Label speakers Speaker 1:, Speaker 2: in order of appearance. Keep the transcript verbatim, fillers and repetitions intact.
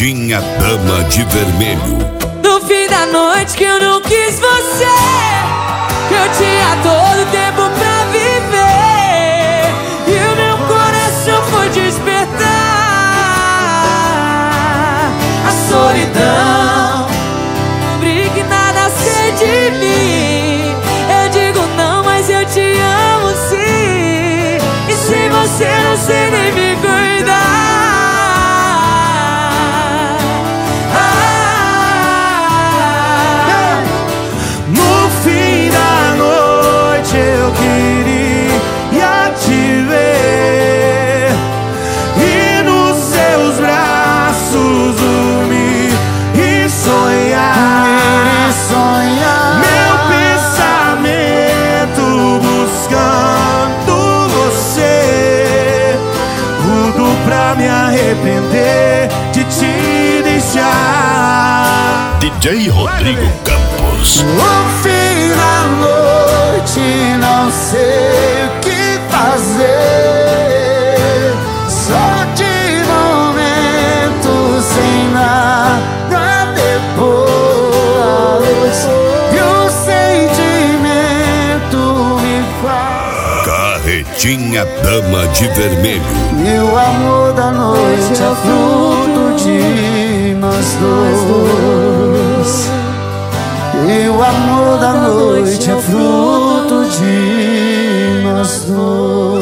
Speaker 1: Carretinha Dama de Vermelho.
Speaker 2: No fim da noite que eu não quis você, que eu tinha todo o tempo pra viver, e o meu coração foi despertar. A solidão impregnada a ser de mim. Eu digo não, mas eu te amo sim, e sem você não sei nem me cuidar.
Speaker 3: Me arrepender de te deixar.
Speaker 1: D J Rodrigo Campos.
Speaker 3: No fim da noite não sei o que fazer, só de momento sem nada depois, e o sentimento me faz.
Speaker 1: Carretinha Dama de Vermelho.
Speaker 3: E o amor da noite é fruto de nós dois. E o amor da noite é fruto de nós dois.